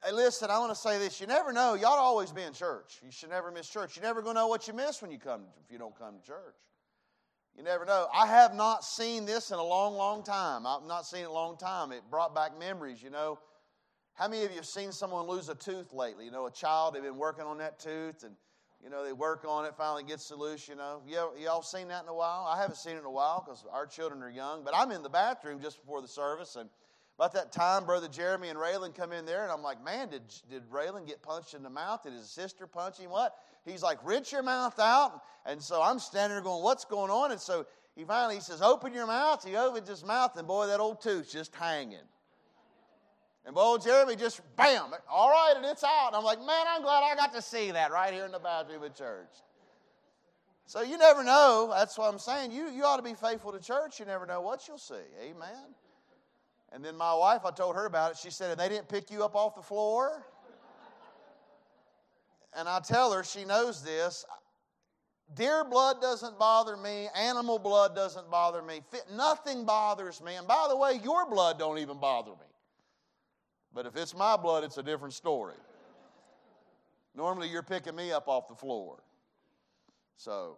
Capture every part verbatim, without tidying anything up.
Hey, listen, I want to say this. You never know. You ought to always be in church. You should never miss church. You're never going to know what you miss when you come, if you don't come to church. You never know. I have not seen this in a long, long time. I've not seen it in a long time. It brought back memories, you know. How many of you have seen someone lose a tooth lately? You know, a child, they've been working on that tooth, and, you know, they work on it, finally gets it loose, you know. You, y'all seen that in a while? I haven't seen it in a while because our children are young. But I'm in the bathroom just before the service, and about that time, Brother Jeremy and Raylan come in there, and I'm like, man, did, did Raylan get punched in the mouth? Did his sister punch him? What? He's like, wrench your mouth out. And so I'm standing there going, what's going on? And so he finally he says, open your mouth. He opens his mouth, and boy, that old tooth's just hanging. And boy, old Jeremy just, bam, all right, and it's out. And I'm like, man, I'm glad I got to see that right here in the bathroom at church. So you never know. That's what I'm saying. You, you ought to be faithful to church. You never know what you'll see. Amen. And then my wife, I told her about it. She said, and they didn't pick you up off the floor? And I tell her, she knows this. Deer blood doesn't bother me. Animal blood doesn't bother me. Nothing bothers me. And by the way, your blood don't even bother me. But if it's my blood, it's a different story. Normally, you're picking me up off the floor. So,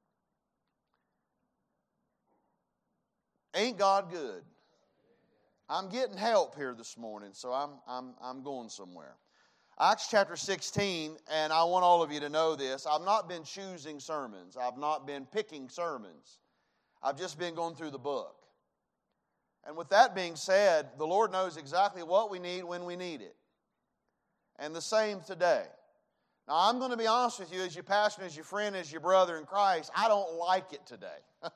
ain't God good? I'm getting help here this morning, so I'm, I'm, I'm going somewhere. Acts chapter sixteen, and I want all of you to know this. I've not been choosing sermons. I've not been picking sermons. I've just been going through the book. And with that being said, the Lord knows exactly what we need when we need it. And the same today. Now, I'm going to be honest with you, as your pastor, as your friend, as your brother in Christ, I don't like it today. I,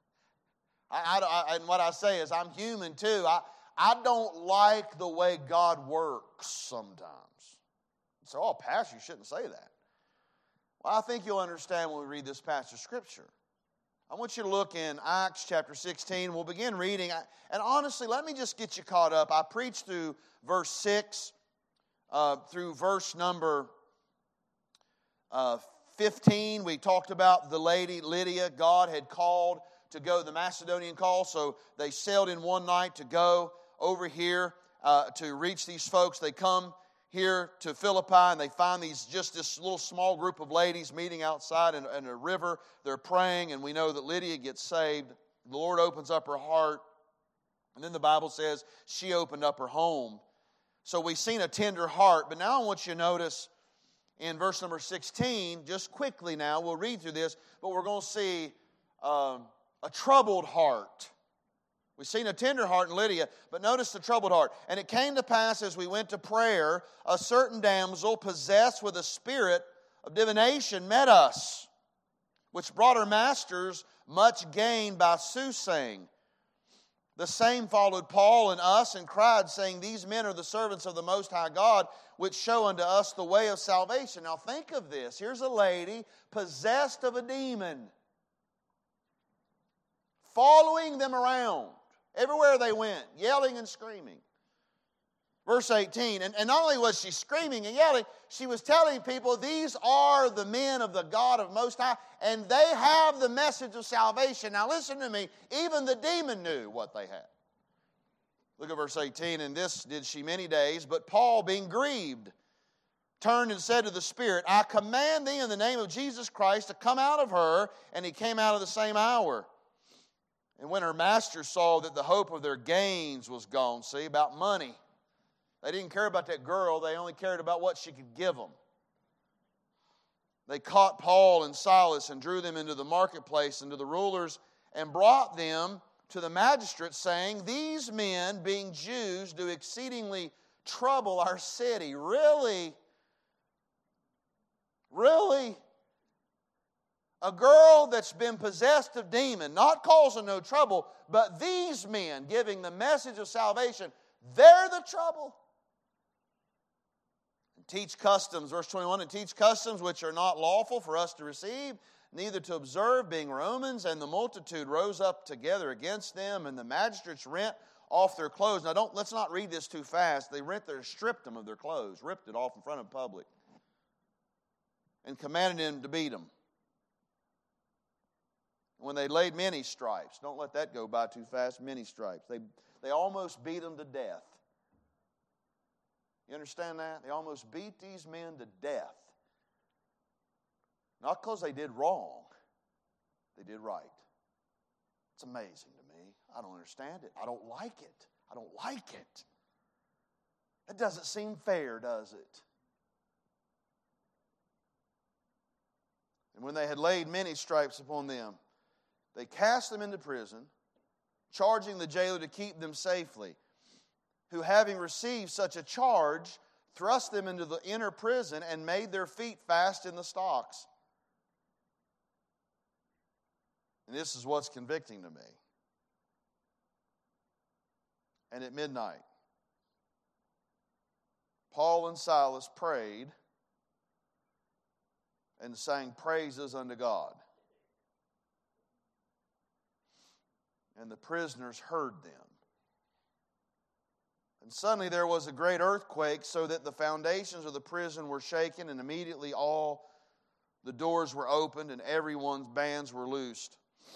I, I, and what I say is I'm human too. I, I don't like the way God works sometimes. So, oh, Pastor, you shouldn't say that. Well, I think you'll understand when we read this passage of Scripture. I want you to look in Acts chapter sixteen. We'll begin reading. And honestly, let me just get you caught up. I preached through verse six, uh, through verse number uh, fifteen. We talked about the lady Lydia. God had called to go, the Macedonian call, so they sailed in one night to go over here uh, to reach these folks. They come here to Philippi, and they find these just this little small group of ladies meeting outside in, in a river. They're praying, and we know that Lydia gets saved. The Lord opens up her heart, and then the Bible says she opened up her home. So we've seen a tender heart, but now I want you to notice in verse number sixteen, just quickly now, we'll read through this, but we're going to see um, a troubled heart. We've seen a tender heart in Lydia, but notice the troubled heart. And it came to pass as we went to prayer, a certain damsel possessed with a spirit of divination met us, which brought her masters much gain by soothsaying. The same followed Paul and us and cried, saying, these men are the servants of the Most High God, which show unto us the way of salvation. Now think of this. Here's a lady possessed of a demon, following them around. Everywhere they went, yelling and screaming. Verse eighteen, and, and not only was she screaming and yelling, she was telling people, these are the men of the God of Most High, and they have the message of salvation. Now listen to me, even the demon knew what they had. Look at verse eighteen, and this did she many days, but Paul, being grieved, turned and said to the spirit, I command thee in the name of Jesus Christ to come out of her, and he came out of the same hour. And when her master saw that the hope of their gains was gone, see, about money. They didn't care about that girl. They only cared about what she could give them. They caught Paul and Silas and drew them into the marketplace and to the rulers and brought them to the magistrates, saying, these men, being Jews, do exceedingly trouble our city. Really? Really? A girl that's been possessed of demon, not causing no trouble, but these men giving the message of salvation, they're the trouble. And teach customs, verse twenty-one, and teach customs which are not lawful for us to receive, neither to observe, being Romans. And the multitude rose up together against them, and the magistrates rent off their clothes. Now, don't let's not read this too fast. They rent their, stripped them of their clothes, ripped it off in front of the public, and commanded them to beat them. When they laid many stripes, don't let that go by too fast, many stripes. They, they almost beat them to death. You understand that? They almost beat these men to death. Not because they did wrong. They did right. It's amazing to me. I don't understand it. I don't like it. I don't like it. It doesn't seem fair, does it? And when they had laid many stripes upon them, they cast them into prison, charging the jailer to keep them safely, who, having received such a charge, thrust them into the inner prison and made their feet fast in the stocks. And this is what's convicting to me. And at midnight, Paul and Silas prayed and sang praises unto God. And the prisoners heard them. And suddenly there was a great earthquake, so that the foundations of the prison were shaken, and immediately all the doors were opened, and everyone's bands were loosed.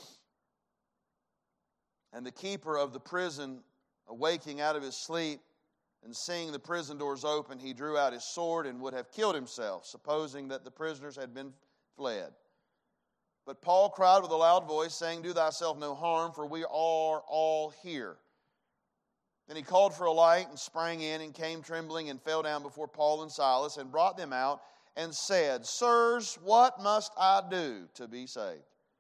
And the keeper of the prison, awaking out of his sleep, and seeing the prison doors open, he drew out his sword and would have killed himself, supposing that the prisoners had been fled. But Paul cried with a loud voice, saying, Do thyself no harm, for we are all here. Then he called for a light and sprang in and came trembling and fell down before Paul and Silas and brought them out and said, Sirs, what must I do to be saved?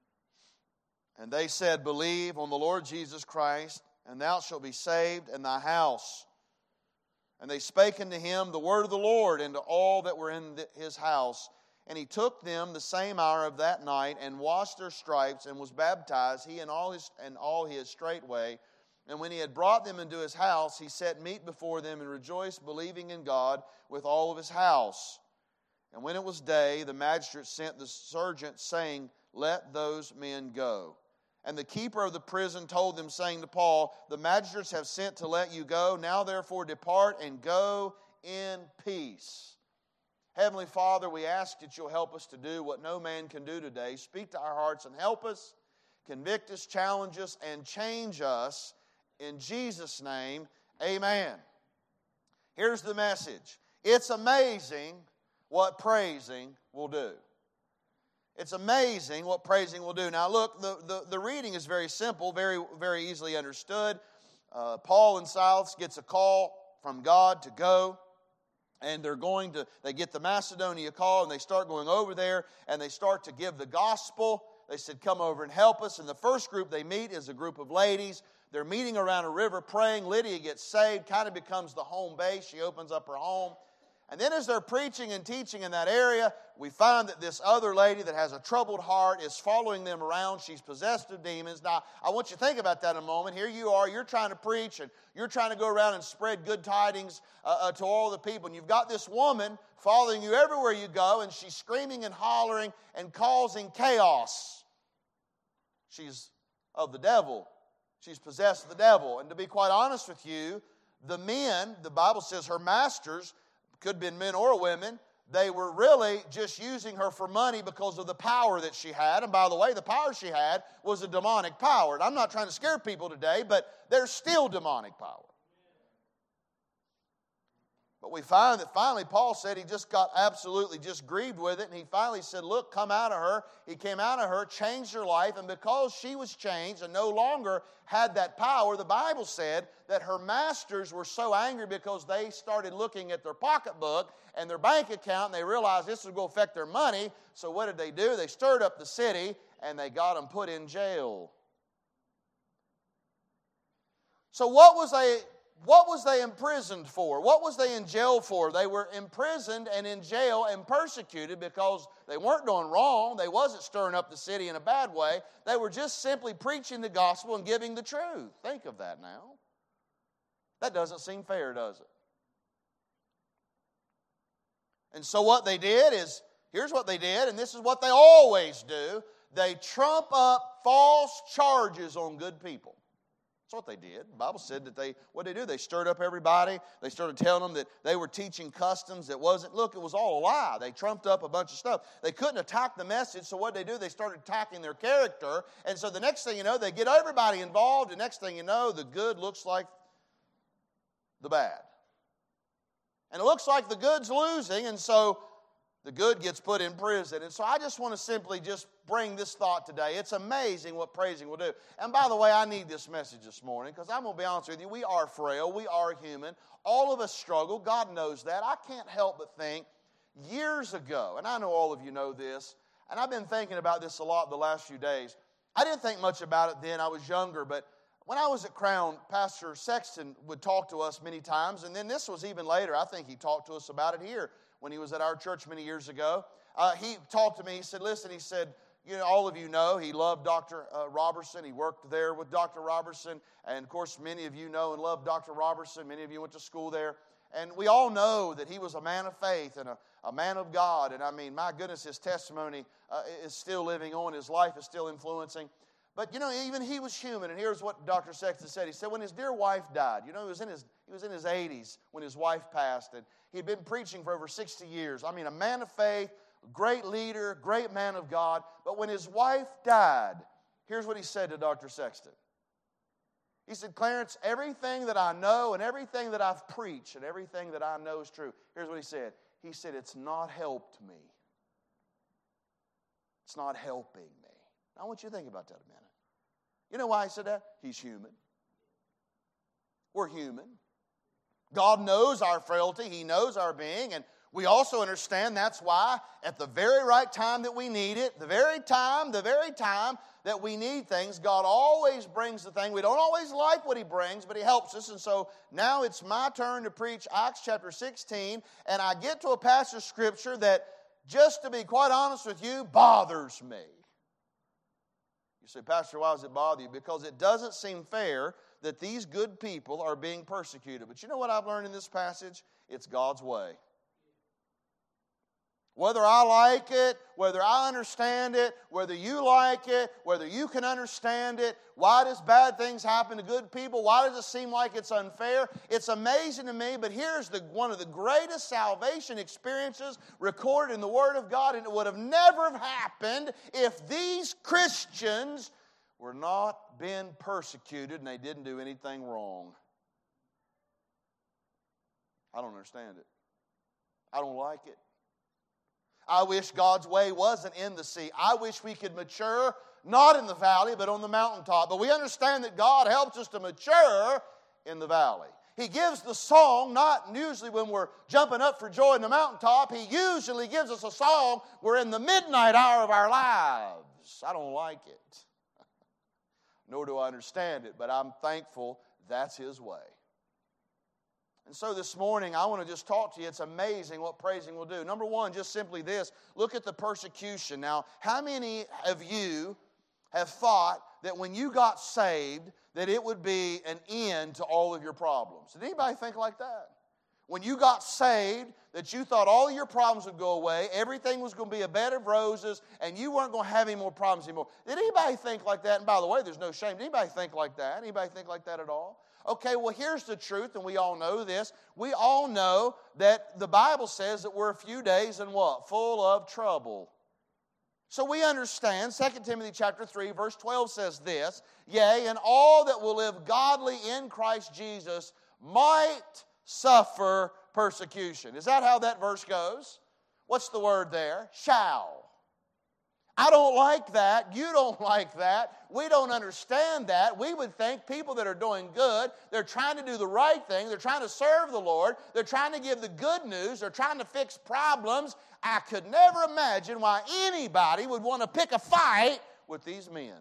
And they said, Believe on the Lord Jesus Christ, and thou shalt be saved, and thy house. And they spake unto him the word of the Lord, and to all that were in his house. And he took them the same hour of that night, and washed their stripes, and was baptized, he and all his and all his straightway. And when he had brought them into his house, he set meat before them, and rejoiced, believing in God with all of his house. And when it was day, the magistrate sent the sergeant, saying, Let those men go. And the keeper of the prison told them, saying to Paul, The magistrates have sent to let you go. Now therefore depart and go in peace. Heavenly Father, we ask that you'll help us to do what no man can do today. Speak to our hearts and help us, convict us, challenge us, and change us. In Jesus' name, amen. Here's the message. It's amazing what praising will do. It's amazing what praising will do. Now look, the, the, the reading is very simple, very, very easily understood. Uh, Paul and Silas gets a call from God to go. And they're going to, they get the Macedonia call, and they start going over there, and they start to give the gospel. They said, come over and help us. And the first group they meet is a group of ladies. They're meeting around a river praying. Lydia gets saved, kind of becomes the home base. She opens up her home. And then as they're preaching and teaching in that area, we find that this other lady that has a troubled heart is following them around. She's possessed of demons. Now, I want you to think about that a moment. Here you are, you're trying to preach, and you're trying to go around and spread good tidings uh, uh, to all the people. And you've got this woman following you everywhere you go, and she's screaming and hollering and causing chaos. She's of the devil. She's possessed of the devil. And to be quite honest with you, the men, the Bible says her masters, could have been men or women, they were really just using her for money because of the power that she had. And by the way, the power she had was a demonic power. And I'm not trying to scare people today, but there's still demonic power. But we find that finally Paul said he just got absolutely just grieved with it. And he finally said, look, come out of her. He came out of her, changed her life. And because she was changed and no longer had that power, the Bible said that her masters were so angry because they started looking at their pocketbook and their bank account, and they realized this was going to affect their money. So what did they do? They stirred up the city, and they got them put in jail. So what was they... What was they imprisoned for? What was they in jail for? They were imprisoned and in jail and persecuted because they weren't doing wrong. They wasn't stirring up the city in a bad way. They were just simply preaching the gospel and giving the truth. Think of that now. That doesn't seem fair, does it? And so what they did is, here's what they did, and this is what they always do. They trump up false charges on good people. That's what they did. The Bible said that they, what did they do? They stirred up everybody. They started telling them that they were teaching customs that wasn't, look, it was all a lie. They trumped up a bunch of stuff. They couldn't attack the message, so what did they do? They started attacking their character. And so the next thing you know, they get everybody involved. The next thing you know, the good looks like the bad. And it looks like the good's losing, and so the good gets put in prison. And so I just want to simply just bring this thought today. It's amazing what praising will do. And by the way, I need this message this morning because I'm going to be honest with you. We are frail. We are human. All of us struggle. God knows that. I can't help but think years ago, and I know all of you know this, and I've been thinking about this a lot the last few days. I didn't think much about it then. I was younger, but when I was at Crown, Pastor Sexton would talk to us many times, and then this was even later. I think he talked to us about it here when he was at our church many years ago. Uh, he talked to me. He said, listen, he said, you know, all of you know he loved Doctor Uh, Robertson. He worked there with Doctor Robertson. And, of course, many of you know and love Doctor Robertson. Many of you went to school there. And we all know that he was a man of faith and a, a man of God. And, I mean, my goodness, his testimony uh, is still living on. His life is still influencing. But, you know, even he was human. And here's what Doctor Sexton said. He said when his dear wife died, you know, he was in his, he was in his eighties when his wife passed. And he'd been preaching for over sixty years. I mean, a man of faith, great leader, great man of God. But when his wife died, here's what he said to Doctor Sexton. He said, Clarence, everything that I know and everything that I've preached and everything that I know is true. Here's what he said. He said, it's not helped me. It's not helping me. Now, I want you to think about that a minute. You know why he said that? He's human. We're human. God knows our frailty. He knows our being. And we also understand that's why at the very right time that we need it, the very time, the very time that we need things, God always brings the thing. We don't always like what He brings, but He helps us. And so now it's my turn to preach Acts chapter sixteen. And I get to a passage of Scripture that, just to be quite honest with you, bothers me. You say, Pastor, why does it bother you? Because it doesn't seem fair that these good people are being persecuted. But you know what I've learned in this passage? It's God's way. Whether I like it, whether I understand it, whether you like it, whether you can understand it, why does bad things happen to good people? Why does it seem like it's unfair? It's amazing to me, but here's the, one of the greatest salvation experiences recorded in the Word of God, and it would have never have happened if these Christians were not being persecuted and they didn't do anything wrong. I don't understand it. I don't like it. I wish God's way wasn't in the sea. I wish we could mature, not in the valley, but on the mountaintop. But we understand that God helps us to mature in the valley. He gives the song, not usually when we're jumping up for joy in the mountaintop. He usually gives us a song we're in the midnight hour of our lives. I don't like it. Nor do I understand it, but I'm thankful that's His way. And so this morning, I want to just talk to you. It's amazing what praising will do. Number one, just simply this. Look at the persecution. Now, how many of you have thought that when you got saved, that it would be an end to all of your problems? Did anybody think like that? When you got saved, that you thought all of your problems would go away, everything was going to be a bed of roses, and you weren't going to have any more problems anymore. Did anybody think like that? And by the way, there's no shame. Did anybody think like that? Anybody think like that at all? Okay, well, here's the truth, and we all know this. We all know that the Bible says that we're a few days and what? Full of trouble. So we understand, Second Timothy chapter three, verse twelve says this, yea, and all that will live godly in Christ Jesus might suffer persecution. Is that how that verse goes? What's the word there? Shall. I don't like that. You don't like that. We don't understand that. We would think people that are doing good, they're trying to do the right thing, they're trying to serve the Lord, they're trying to give the good news, they're trying to fix problems. I could never imagine why anybody would want to pick a fight with these men.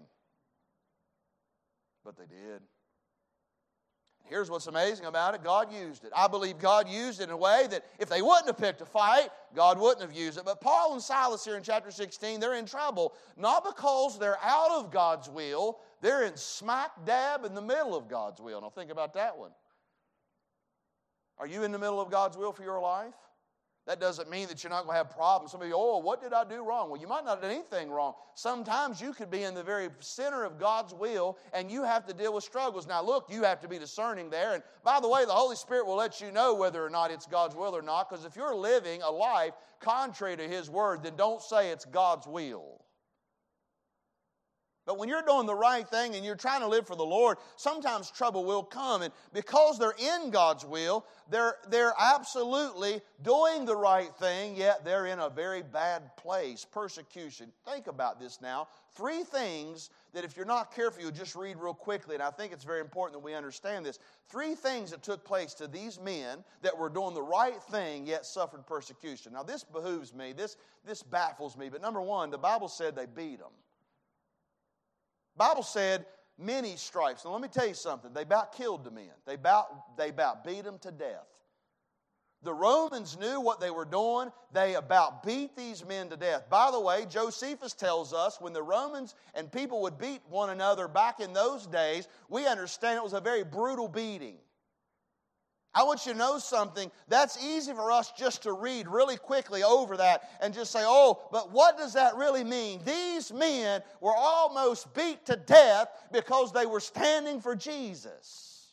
But they did. Here's what's amazing about it. God used it. I believe God used it in a way that if they wouldn't have picked a fight, God wouldn't have used it. But Paul and Silas here in chapter sixteen, they're in trouble. Not because they're out of God's will. They're in smack dab in the middle of God's will. Now think about that one. Are you in the middle of God's will for your life? That doesn't mean that you're not going to have problems. Somebody, oh, what did I do wrong? Well, you might not have done anything wrong. Sometimes you could be in the very center of God's will, and you have to deal with struggles. Now, look, you have to be discerning there. And by the way, the Holy Spirit will let you know whether or not it's God's will or not, because if you're living a life contrary to His Word, then don't say it's God's will. But when you're doing the right thing and you're trying to live for the Lord, sometimes trouble will come. And because they're in God's will, they're, they're absolutely doing the right thing, yet they're in a very bad place. Persecution. Think about this now. Three things that if you're not careful, you'll just read real quickly, and I think it's very important that we understand this. Three things that took place to these men that were doing the right thing, yet suffered persecution. Now this behooves me. This, this baffles me. But number one, the Bible said they beat them. Bible said many stripes. Now let me tell you something. They about killed the men. They about, they about beat them to death. The Romans knew what they were doing. They about beat these men to death. By the way, Josephus tells us when the Romans and people would beat one another back in those days, we understand it was a very brutal beating. I want you to know something. That's easy for us just to read really quickly over that and just say, oh, but what does that really mean? These men were almost beat to death because they were standing for Jesus.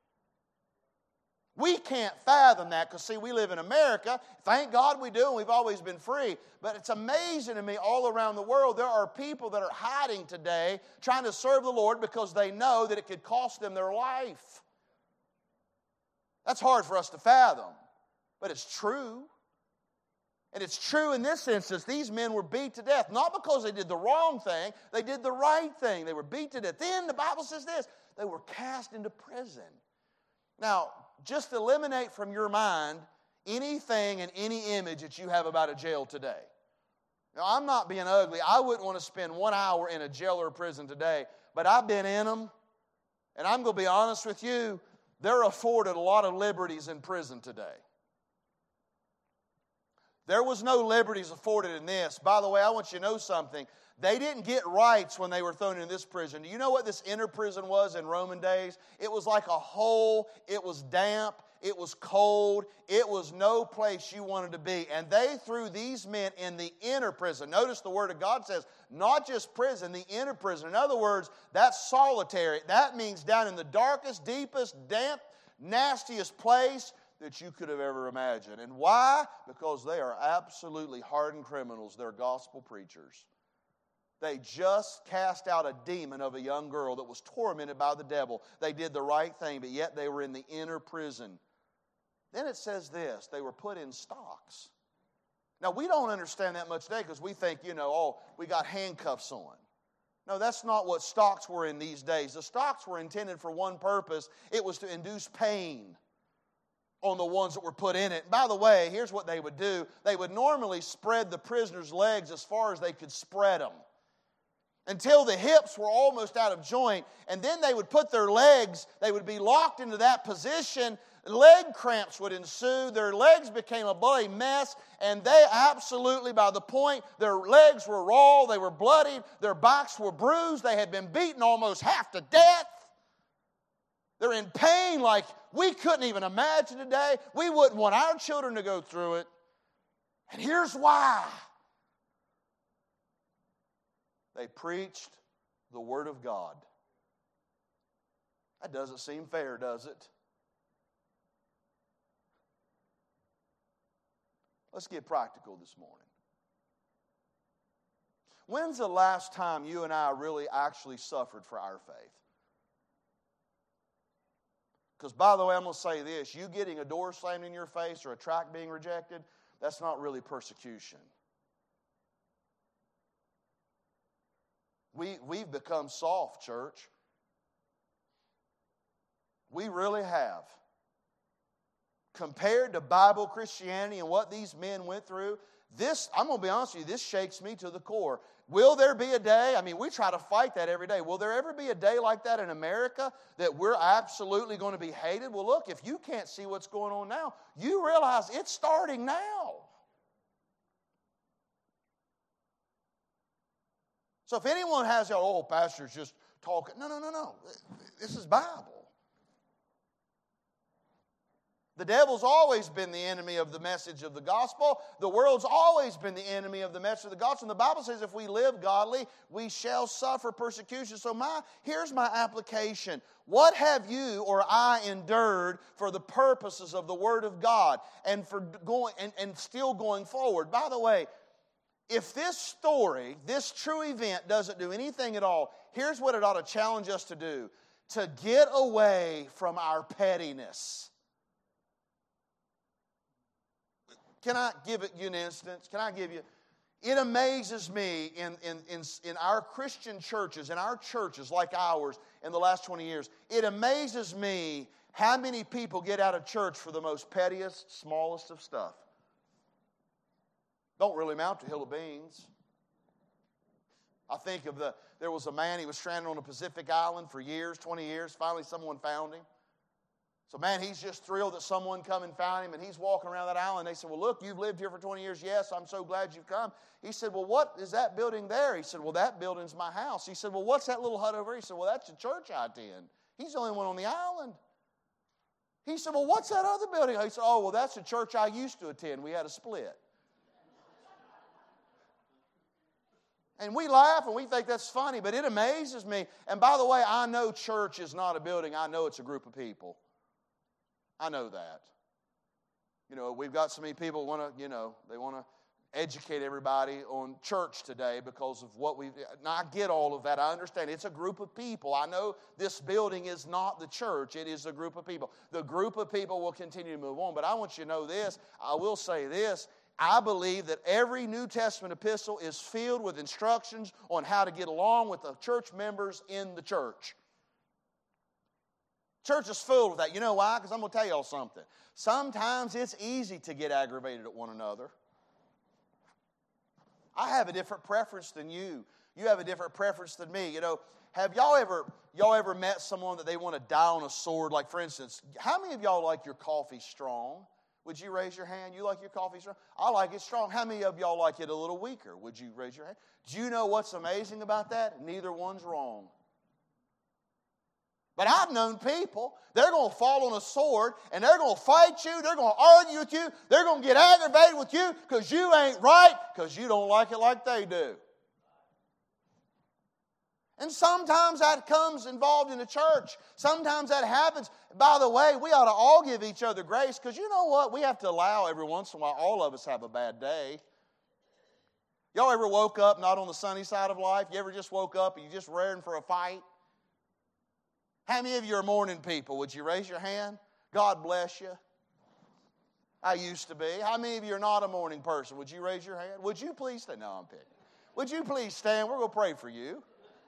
We can't fathom that because, see, we live in America. Thank God we do, and we've always been free. But it's amazing to me all around the world, there are people that are hiding today trying to serve the Lord because they know that it could cost them their life. That's hard for us to fathom, but it's true. And it's true in this instance. These men were beat to death, not because they did the wrong thing. They did the right thing. They were beat to death. Then the Bible says this, they were cast into prison. Now, just eliminate from your mind anything and any image that you have about a jail today. Now, I'm not being ugly. I wouldn't want to spend one hour in a jail or a prison today, but I've been in them, and I'm going to be honest with you, they're afforded a lot of liberties in prison today. There was no liberties afforded in this. By the way, I want you to know something. They didn't get rights when they were thrown in this prison. Do you know what this inner prison was in Roman days? It was like a hole. It was damp. It was cold. It was no place you wanted to be. And they threw these men in the inner prison. Notice the Word of God says, not just prison, the inner prison. In other words, that's solitary. That means down in the darkest, deepest, damp, nastiest place that you could have ever imagined. And why? Because they are absolutely hardened criminals. They're gospel preachers. They just cast out a demon of a young girl that was tormented by the devil. They did the right thing, but yet they were in the inner prison. Then it says this, they were put in stocks. Now, we don't understand that much today because we think, you know, oh, we got handcuffs on. No, that's not what stocks were in these days. The stocks were intended for one purpose. It was to induce pain on the ones that were put in it. By the way, here's what they would do. They would normally spread the prisoner's legs as far as they could spread them, until the hips were almost out of joint. And then they would put their legs, they would be locked into that position. Leg cramps would ensue. Their legs became a bloody mess. And they absolutely, by the point, their legs were raw, they were bloodied, their backs were bruised, they had been beaten almost half to death. They're in pain like we couldn't even imagine today. We wouldn't want our children to go through it. And here's why. They preached the Word of God. That doesn't seem fair, does it? Let's get practical this morning. When's the last time you and I really actually suffered for our faith? Because, by the way, I'm going to say this. You getting a door slammed in your face or a tract being rejected, that's not really persecution. We, we've become soft, church. We really have. Compared to Bible Christianity and what these men went through, this, I'm going to be honest with you, this shakes me to the core. Will there be a day, I mean, we try to fight that every day. Will there ever be a day like that in America that we're absolutely going to be hated? Well, look, if you can't see what's going on now, you realize it's starting now. So if anyone has, oh, pastor's just talking. No, no, no, no. This is Bible. The devil's always been the enemy of the message of the gospel. The world's always been the enemy of the message of the gospel. And the Bible says if we live godly, we shall suffer persecution. So my here's my application. What have you or I endured for the purposes of the Word of God and for going and, and still going forward? By the way, if this story, this true event doesn't do anything at all, here's what it ought to challenge us to do. To get away from our pettiness. Can I give it you an instance? Can I give you? It amazes me in, in, in, in our Christian churches, in our churches like ours in the last twenty years, it amazes me how many people get out of church for the most pettiest, smallest of stuff. Don't really amount to a hill of beans. I think of the, there was a man, he was stranded on a Pacific island for years, twenty years. Finally, someone found him. So, man, he's just thrilled that someone come and found him, and he's walking around that island. They said, well, look, you've lived here for twenty years. Yes, I'm so glad you've come. He said, well, what is that building there? He said, well, that building's my house. He said, well, what's that little hut over here? He said, well, that's the church I attend. He's the only one on the island. He said, well, what's that other building? He said, oh, well, that's the church I used to attend. We had a split. And we laugh and we think that's funny, but it amazes me. And by the way, I know church is not a building. I know it's a group of people. I know that. You know, we've got so many people want to, you know, they want to educate everybody on church today because of what we. Now, I get all of that. I understand. It's a group of people. I know this building is not the church. It is a group of people. The group of people will continue to move on. But I want you to know this. I will say this. I believe that every New Testament epistle is filled with instructions on how to get along with the church members in the church. Church is full of that. You know why? Because I'm going to tell y'all something. Sometimes it's easy to get aggravated at one another. I have a different preference than you. You have a different preference than me. You know, have y'all ever y'all ever met someone that they want to die on a sword? Like, for instance, how many of y'all like your coffee strong? Would you raise your hand? You like your coffee strong? I like it strong. How many of y'all like it a little weaker? Would you raise your hand? Do you know what's amazing about that? Neither one's wrong. But I've known people, they're going to fall on a sword, and they're going to fight you, they're going to argue with you, they're going to get aggravated with you because you ain't right, because you don't like it like they do. And sometimes that comes involved in the church. Sometimes that happens. By the way, we ought to all give each other grace, because you know what? We have to allow every once in a while, all of us have a bad day. Y'all ever woke up not on the sunny side of life? You ever just woke up and you just raring for a fight? How many of you are morning people? Would you raise your hand? God bless you. I used to be. How many of you are not a morning person? Would you raise your hand? Would you please stand? No, I'm picking. Would you please stand? We're going to pray for you.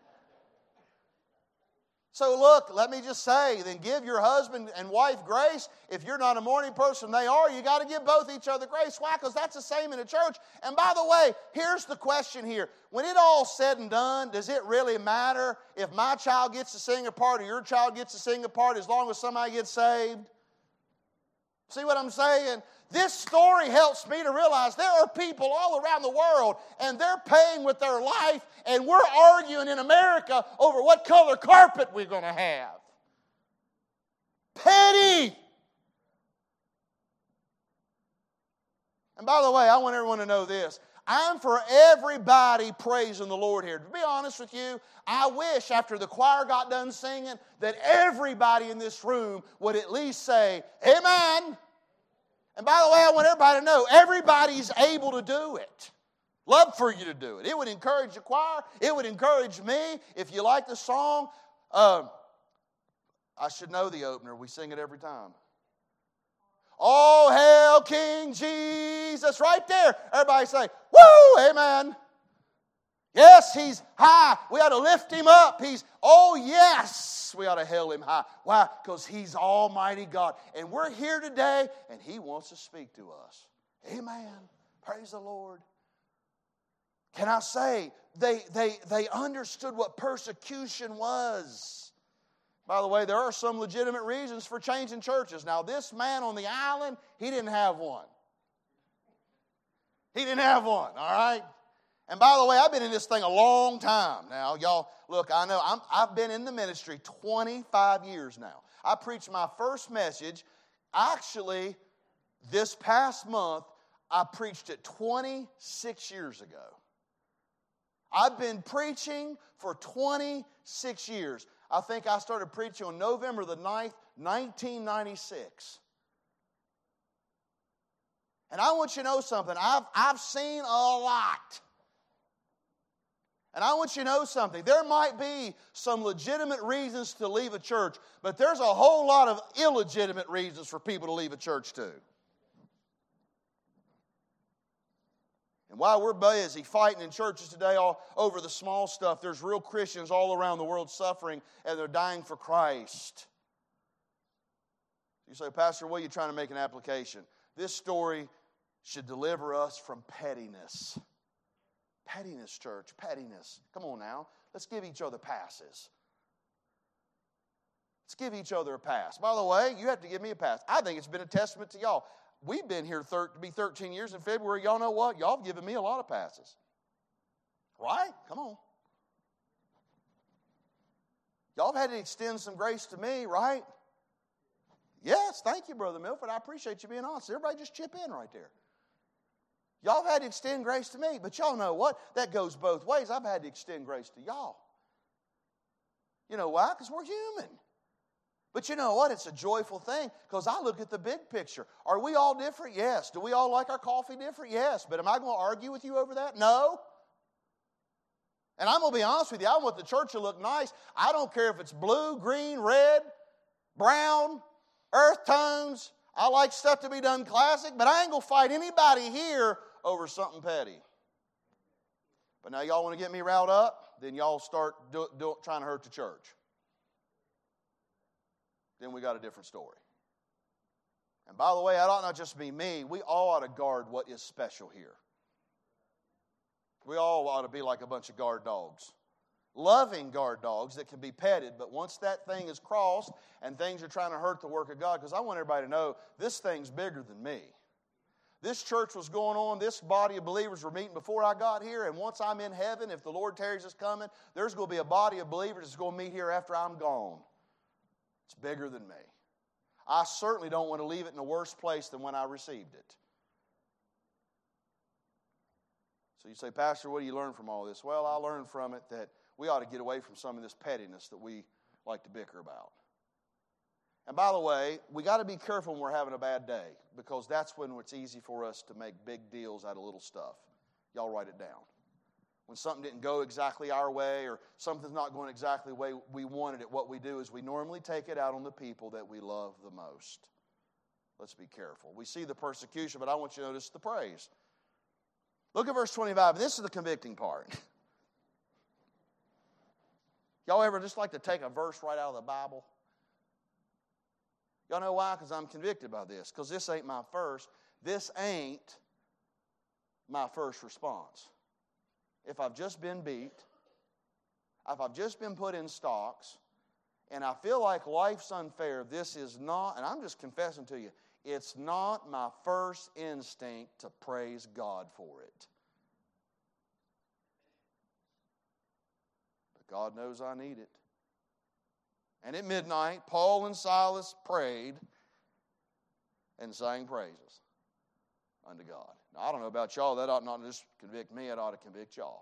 So look, let me just say, then give your husband and wife grace. If you're not a morning person, they are. You got to give both each other grace. Why? Because that's the same in the church. And by the way, here's the question here. When it all's said and done, does it really matter if my child gets to sing a part or your child gets to sing a part as long as somebody gets saved? See what I'm saying? This story helps me to realize there are people all around the world, and they're paying with their life, and we're arguing in America over what color carpet we're going to have. Petty! And by the way, I want everyone to know this. I'm for everybody praising the Lord here. To be honest with you, I wish after the choir got done singing that everybody in this room would at least say, Amen. And by the way, I want everybody to know, everybody's able to do it. Love for you to do it. It would encourage the choir. It would encourage me. If you like the song, um, I should know the opener. We sing it every time. Oh, hail King Jesus. Right there. Everybody say, woo, amen. Yes, he's high. We ought to lift him up. He's, oh yes, we ought to hail him high. Why? Because he's Almighty God. And we're here today, and he wants to speak to us. Amen. Praise the Lord. Can I say, they, they, they understood what persecution was. By the way, there are some legitimate reasons for changing churches. Now, this man on the island, he didn't have one. He didn't have one, all right? And by the way, I've been in this thing a long time now. Y'all, look, I know I'm, I've been in the ministry twenty-five years now. I preached my first message. Actually, this past month, I preached it twenty-six years ago. I've been preaching for twenty-six years. I think I started preaching on November the ninth, nineteen ninety-six. And I want you to know something. I've, I've seen a lot. And I want you to know something. There might be some legitimate reasons to leave a church, but there's a whole lot of illegitimate reasons for people to leave a church too. And while we're busy fighting in churches today all over the small stuff, there's real Christians all around the world suffering, and they're dying for Christ. You say, Pastor, what are you trying to make an application? This story should deliver us from pettiness. Pettiness, church, pettiness. Come on now. Let's give each other passes. Let's give each other a pass. By the way, you have to give me a pass. I think it's been a testament to y'all. We've been here thir- to be thirteen years in February. Y'all know what? Y'all have given me a lot of passes. Right? Come on. Y'all have had to extend some grace to me, right? Yes, thank you, Brother Milford. I appreciate you being honest. Everybody just chip in right there. Y'all have had to extend grace to me, but y'all know what? That goes both ways. I've had to extend grace to y'all. You know why? Because we're human. But you know what? It's a joyful thing because I look at the big picture. Are we all different? Yes. Do we all like our coffee different? Yes. But am I going to argue with you over that? No. And I'm going to be honest with you. I want the church to look nice. I don't care if it's blue, green, red, brown, earth tones. I like stuff to be done classic, but I ain't going to fight anybody here over something petty. But now y'all want to get me riled up? Then y'all start do, do, trying to hurt the church. Then we got a different story. And by the way, it ought not just be me. We all ought to guard what is special here. We all ought to be like a bunch of guard dogs. Loving guard dogs that can be petted, but once that thing is crossed and things are trying to hurt the work of God, because I want everybody to know this thing's bigger than me. This church was going on, this body of believers were meeting before I got here, and once I'm in heaven, if the Lord tarries us coming, there's going to be a body of believers that's going to meet here after I'm gone. It's bigger than me. I certainly don't want to leave it in a worse place than when I received it. So you say, Pastor, what do you learn from all this? Well, I learned from it that we ought to get away from some of this pettiness that we like to bicker about. And by the way, we got to be careful when we're having a bad day because that's when it's easy for us to make big deals out of little stuff. Y'all write it down. When something didn't go exactly our way or something's not going exactly the way we wanted it, what we do is we normally take it out on the people that we love the most. Let's be careful. We see the persecution, but I want you to notice the praise. Look at verse twenty-five, and this is the convicting part. Y'all ever just like to take a verse right out of the Bible? Y'all know why? Because I'm convicted by this. Because this ain't my first. This ain't my first response. If I've just been beat, if I've just been put in stocks, and I feel like life's unfair, this is not, and I'm just confessing to you, it's not my first instinct to praise God for it. But God knows I need it. And at midnight, Paul and Silas prayed and sang praises unto God. Now, I don't know about y'all. That ought not just convict me. It ought to convict y'all.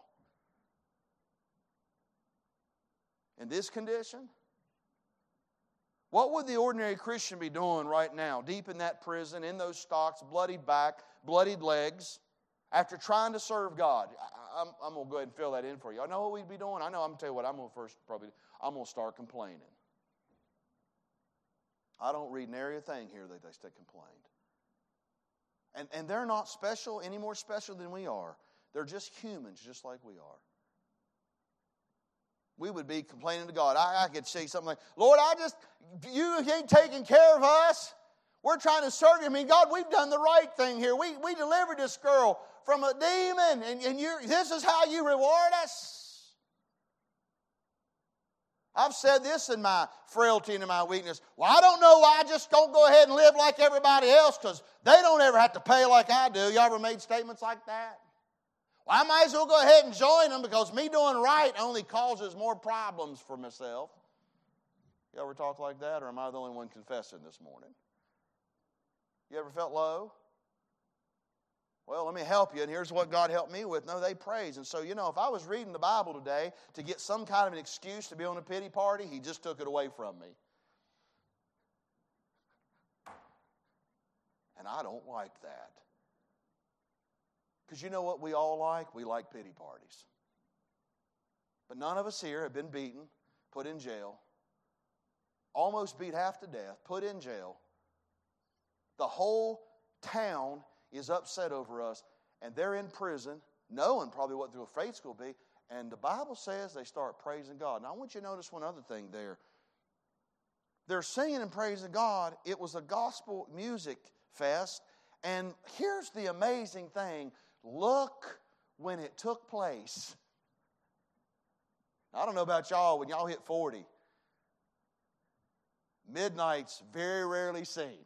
In this condition, what would the ordinary Christian be doing right now, deep in that prison, in those stocks, bloodied back, bloodied legs, after trying to serve God? I, I'm, I'm going to go ahead and fill that in for you. I know what we'd be doing. I know. I'm going to tell you what I'm going to first probably do. I'm going to start complaining. I don't read nary a thing here that they still complained. And, and they're not special, any more special than we are. They're just humans, just like we are. We would be complaining to God. I, I could say something like, Lord, I just, you ain't taking care of us. We're trying to serve you. I mean, God, we've done the right thing here. We, we delivered this girl from a demon, and, and you, this is how you reward us. I've said this in my frailty and in my weakness. Well, I don't know why I just don't go ahead and live like everybody else because they don't ever have to pay like I do. You ever made statements like that? Well, I might as well go ahead and join them because me doing right only causes more problems for myself. You ever talk like that, or am I the only one confessing this morning? You ever felt low? Well, let me help you, and here's what God helped me with. No, they praise. And so, you know, if I was reading the Bible today to get some kind of an excuse to be on a pity party, He just took it away from me. And I don't like that. Because you know what we all like? We like pity parties. But none of us here have been beaten, put in jail, almost beat half to death, put in jail. The whole town is upset over us, and they're in prison, knowing probably what their fate's going to be. And the Bible says they start praising God. Now, I want you to notice one other thing there. They're singing and praising God. It was a gospel music fest. And here's the amazing thing. Look when it took place. I don't know about y'all, when y'all hit forty, midnight's very rarely seen.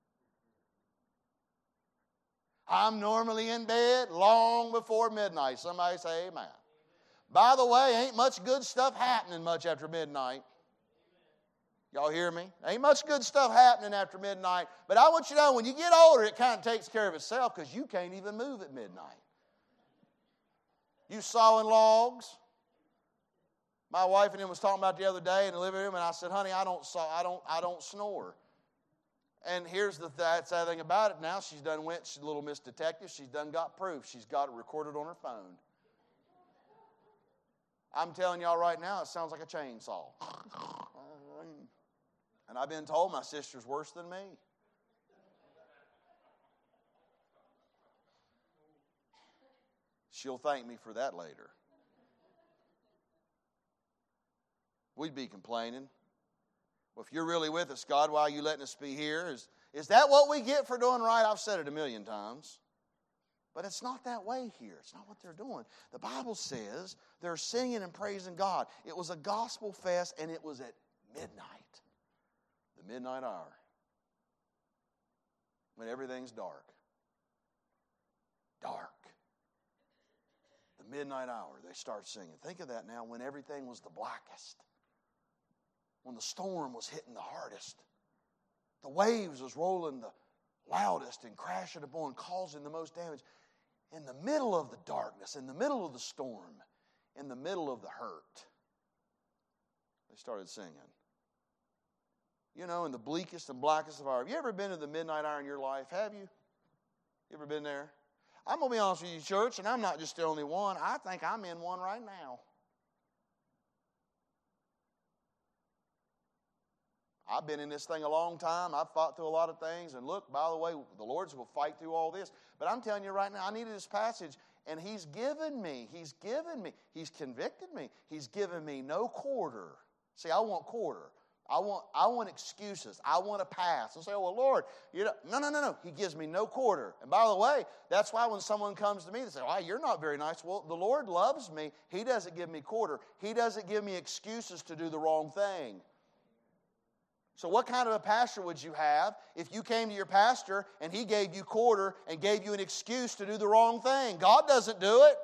I'm normally in bed long before midnight. Somebody say amen. By the way, ain't much good stuff happening much after midnight. Y'all hear me? Ain't much good stuff happening after midnight. But I want you to know, when you get older, it kind of takes care of itself because you can't even move at midnight. You sawing logs. My wife and him was talking about the other day in the living room, and I said, honey, I don't saw, I don't, I don't snore. And here's the sad thing about it now. She's done went, she's a little Miss Detective. She's done got proof. She's got it recorded on her phone. I'm telling y'all right now, it sounds like a chainsaw. And I've been told my sister's worse than me. She'll thank me for that later. We'd be complaining. Well, if you're really with us, God, why are you letting us be here? Is, is that what we get for doing right? I've said it a million times. But it's not that way here. It's not what they're doing. The Bible says they're singing and praising God. It was a gospel fest, and it was at midnight. The midnight hour. When everything's dark. Dark. The midnight hour, they start singing. Think of that now, when everything was the blackest. When the storm was hitting the hardest. The waves was rolling the loudest and crashing upon, causing the most damage. In the middle of the darkness, in the middle of the storm, in the middle of the hurt, they started singing. You know, in the bleakest and blackest of hours. Have you ever been to the midnight hour in your life? Have you? You ever been there? I'm going to be honest with you, church, and I'm not just the only one. I think I'm in one right now. I've been in this thing a long time. I've fought through a lot of things. And look, by the way, the Lord's will fight through all this. But I'm telling you right now, I needed this passage. And He's given me. He's given me. He's convicted me. He's given me no quarter. See, I want quarter. I want, I want excuses. I want a pass. I'll say, oh, well, Lord, you know, no, no, no, no. He gives me no quarter. And by the way, that's why when someone comes to me, they say, oh, you're not very nice. Well, the Lord loves me. He doesn't give me quarter. He doesn't give me excuses to do the wrong thing. So what kind of a pastor would you have if you came to your pastor and he gave you quarter and gave you an excuse to do the wrong thing? God doesn't do it.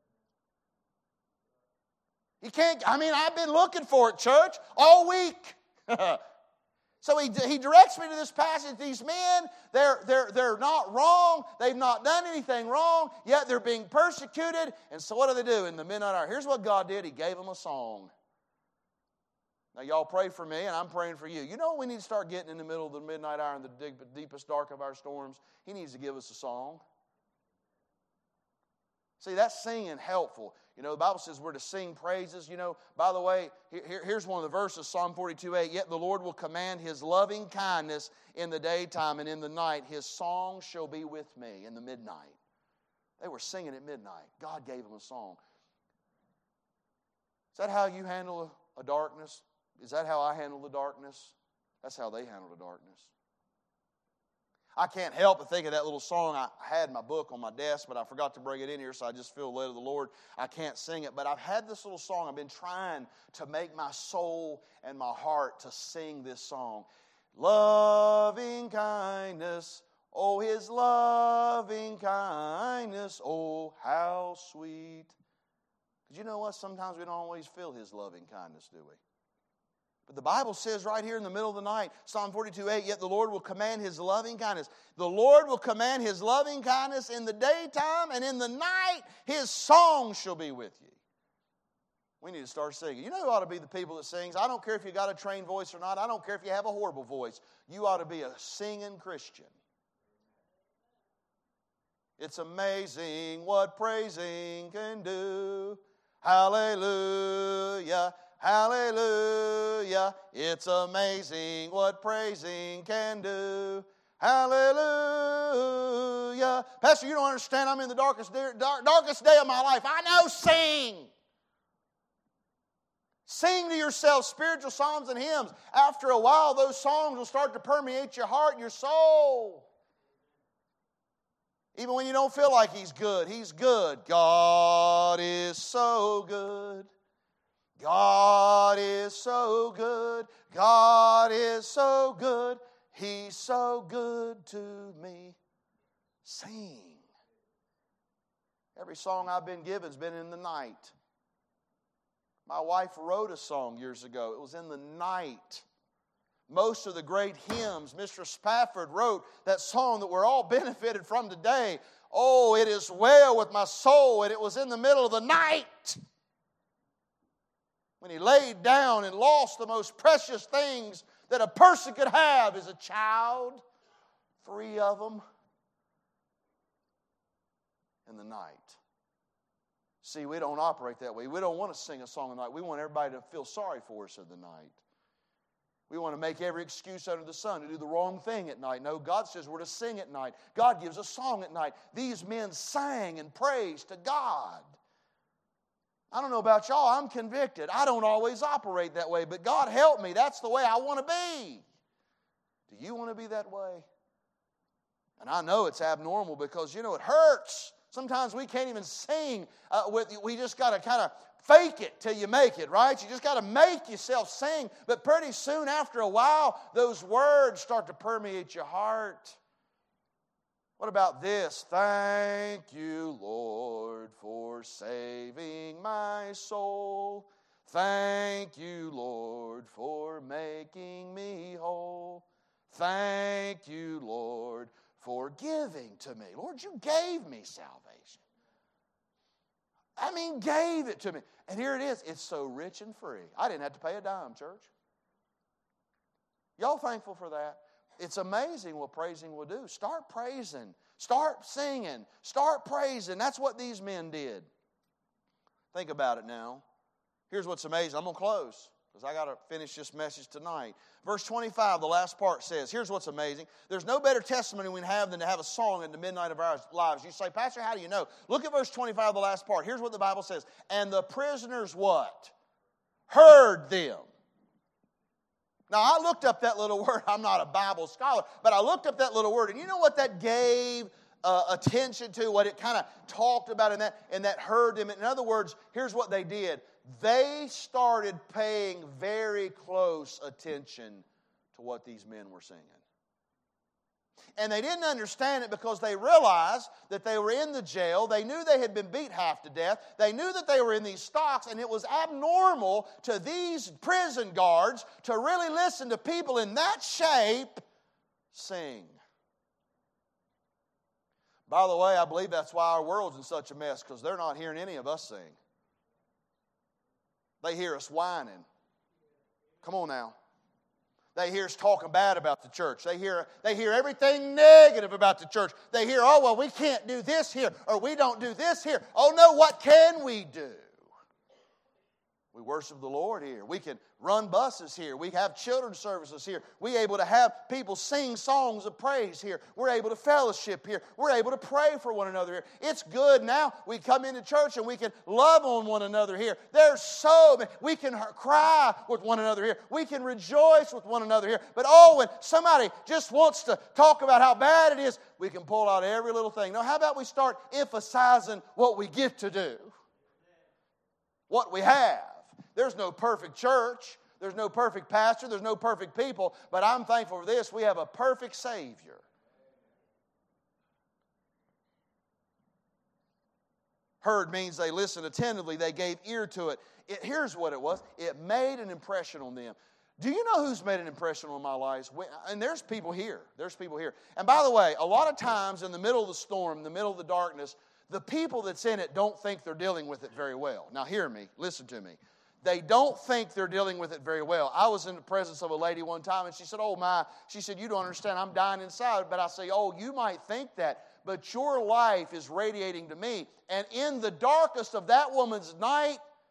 He can't, I mean, I've been looking for it, church, all week. So he, he directs me to this passage. These men, they're, they're, they're not wrong. They've not done anything wrong, yet they're being persecuted. And so what do they do in the midnight hour? Here's what God did. He gave them a song. Now, y'all pray for me, and I'm praying for you. You know, we need to start getting in the middle of the midnight hour in the deep, deepest dark of our storms. He needs to give us a song. See, that's singing helpful. You know, the Bible says we're to sing praises. You know, by the way, here, here's one of the verses, Psalm forty-two eight. Yet the Lord will command His loving kindness in the daytime, and in the night His song shall be with me in the midnight. They were singing at midnight. God gave them a song. Is that how you handle a, a darkness? Is that how I handle the darkness? That's how they handle the darkness. I can't help but think of that little song. I had my book on my desk, but I forgot to bring it in here, so I just feel led of the Lord. I can't sing it, but I've had this little song. I've been trying to make my soul and my heart to sing this song. Loving kindness, oh, His loving kindness, oh, how sweet. Because you know what? Sometimes we don't always feel His loving kindness, do we? But the Bible says right here in the middle of the night, Psalm forty-two eight, yet the Lord will command His loving kindness. The Lord will command His loving kindness in the daytime, and in the night His song shall be with you. We need to start singing. You know who ought to be the people that sings? I don't care if you got a trained voice or not. I don't care if you have a horrible voice. You ought to be a singing Christian. It's amazing what praising can do. Hallelujah, hallelujah. It's amazing what praising can do. Hallelujah. Pastor, you don't understand. I'm in the darkest day, dark, darkest day of my life. I know, sing. Sing to yourself spiritual psalms and hymns. After a while, those songs will start to permeate your heart and your soul. Even when you don't feel like He's good, He's good. God is so good. God is so good. God is so good. He's so good to me. Sing. Every song I've been given has been in the night. My wife wrote a song years ago. It was in the night. Most of the great hymns, Mister Spafford wrote that song that we're all benefited from today. Oh, it is well with my soul, and it was in the middle of the night when he laid down and lost the most precious things that a person could have as a child. Three of them in the night. See, we don't operate that way. We don't want to sing a song at night. We want everybody to feel sorry for us in the night. We want to make every excuse under the sun to do the wrong thing at night. No, God says we're to sing at night. God gives a song at night. These men sang and praised to God. I don't know about y'all. I'm convicted. I don't always operate that way, but God help me. That's the way I want to be. Do you want to be that way? And I know it's abnormal because, you know, it hurts. Sometimes we can't even sing. Uh, with, we just got to kind of fake it till you make it, right? You just got to make yourself sing. But pretty soon after a while, those words start to permeate your heart. What about this? Thank you, Lord, for saving my soul. Thank you, Lord, for making me whole. Thank you, Lord, for giving to me. Lord, you gave me salvation. I mean, gave it to me. And here it is. It's so rich and free. I didn't have to pay a dime, church. Y'all thankful for that? It's amazing what praising will do. Start praising. Start singing. Start praising. That's what these men did. Think about it now. Here's what's amazing. I'm going to close because I got to finish this message tonight. Verse twenty-five, the last part says, here's what's amazing. There's no better testimony we have than to have a song in the midnight of our lives. You say, Pastor, how do you know? Look at verse twenty-five, the last part. Here's what the Bible says. And the prisoners what? Heard them. Now, I looked up that little word. I'm not a Bible scholar, but I looked up that little word. And you know what that gave uh, attention to, what it kind of talked about in that, and that heard them. In other words, here's what they did. They started paying very close attention to what these men were singing. And they didn't understand it because they realized that they were in the jail. They knew they had been beat half to death. They knew that they were in these stocks, and it was abnormal to these prison guards to really listen to people in that shape sing. By the way, I believe that's why our world's in such a mess, because they're not hearing any of us sing. They hear us whining. Come on now. They hear us talking bad about the church. They hear, they hear everything negative about the church. They hear, oh, well, we can't do this here, or we don't do this here. Oh, no, what can we do? We worship the Lord here. We can run buses here. We have children's services here. We're able to have people sing songs of praise here. We're able to fellowship here. We're able to pray for one another here. It's good now. We come into church and we can love on one another here. There's so many. We can cry with one another here. We can rejoice with one another here. But oh, when somebody just wants to talk about how bad it is, we can pull out every little thing. Now, how about we start emphasizing what we get to do? What we have. There's no perfect church. There's no perfect pastor. There's no perfect people. But I'm thankful for this. We have a perfect Savior. Heard means they listened attentively. They gave ear to it. it. Here's what it was. It made an impression on them. Do you know who's made an impression on my life? And there's people here. There's people here. And by the way, a lot of times in the middle of the storm, in the middle of the darkness, the people that's in it don't think they're dealing with it very well. Now hear me. Listen to me. They don't think they're dealing with it very well. I was in the presence of a lady one time, and she said, oh, my, she said, you don't understand, I'm dying inside. But I say, oh, you might think that, but your life is radiating to me. And in the darkest of that woman's night,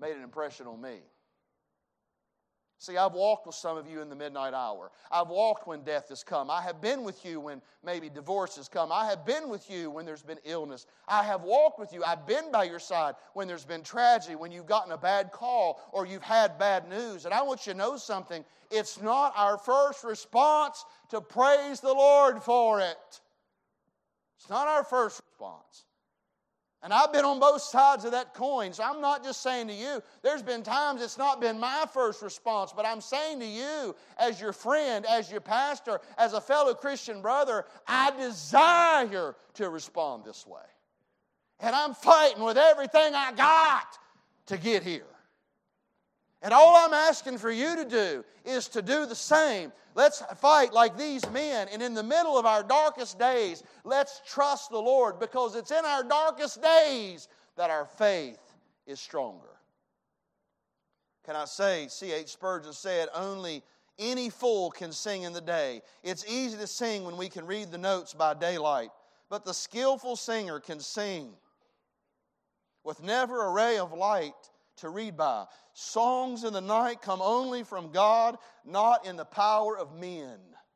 made an impression on me. See, I've walked with some of you in the midnight hour. I've walked when death has come. I have been with you when maybe divorce has come. I have been with you when there's been illness. I have walked with you. I've been by your side when there's been tragedy, when you've gotten a bad call or you've had bad news. And I want you to know something. It's not our first response to praise the Lord for it. It's not our first response. And I've been on both sides of that coin, so I'm not just saying to you, there's been times it's not been my first response, but I'm saying to you, as your friend, as your pastor, as a fellow Christian brother, I desire to respond this way. And I'm fighting with everything I got to get here. And all I'm asking for you to do is to do the same. Let's fight like these men. And in the middle of our darkest days, let's trust the Lord, because it's in our darkest days that our faith is stronger. Can I say, C H Spurgeon said, only any fool can sing in the day. It's easy to sing when we can read the notes by daylight, but the skillful singer can sing with never a ray of light to read by. Songs in the night come only from God, not in the power of men.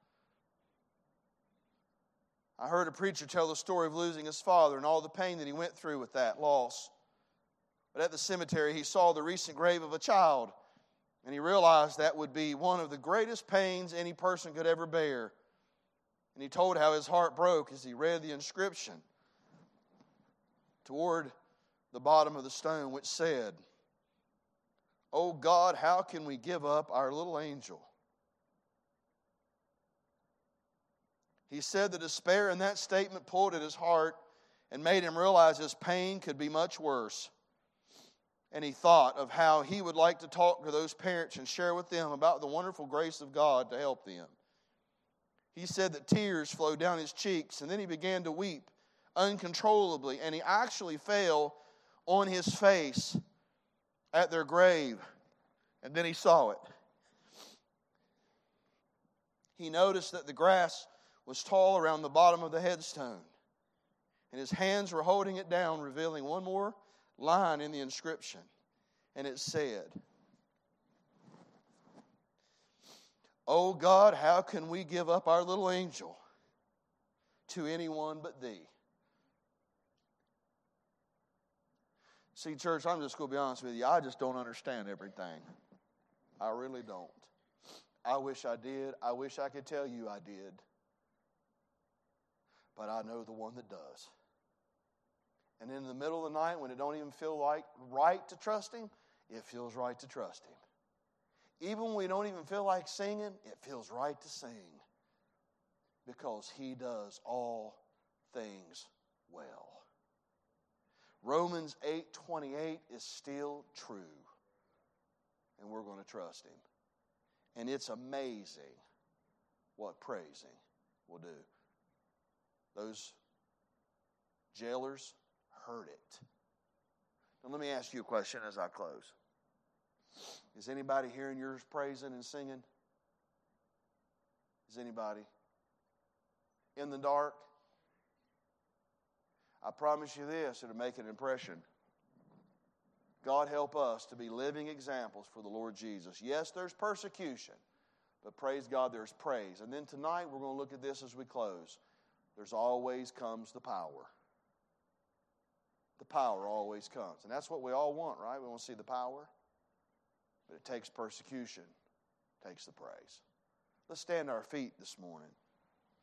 I heard a preacher tell the story of losing his father and all the pain that he went through with that loss. But at the cemetery, he saw the recent grave of a child, and he realized that would be one of the greatest pains any person could ever bear. And he told how his heart broke as he read the inscription toward the bottom of the stone, which said, "Oh God, how can we give up our little angel?" He said the despair in that statement pulled at his heart and made him realize his pain could be much worse. And he thought of how he would like to talk to those parents and share with them about the wonderful grace of God to help them. He said that tears flowed down his cheeks, and then he began to weep uncontrollably, and he actually fell on his face at their grave, and then he saw it. He noticed that the grass was tall around the bottom of the headstone, and his hands were holding it down, revealing one more line in the inscription, and it said, "Oh God, how can we give up our little angel to anyone but Thee?" See, church, I'm just going to be honest with you. I just don't understand everything. I really don't. I wish I did. I wish I could tell you I did. But I know the one that does. And in the middle of the night, when it don't even feel like right to trust Him, it feels right to trust Him. Even when we don't even feel like singing, it feels right to sing. Because He does all things well. Romans eight twenty-eight is still true. And we're going to trust Him. And it's amazing what praising will do. Those jailers heard it. Now let me ask you a question as I close. Is anybody hearing yours praising and singing? Is anybody in the dark? I promise you this, it'll make an impression. God help us to be living examples for the Lord Jesus. Yes, there's persecution, but praise God, there's praise. And then tonight we're going to look at this as we close. There's always comes the power. The power always comes. And that's what we all want, right? We want to see the power. But it takes persecution. It takes the praise. Let's stand to our feet this morning.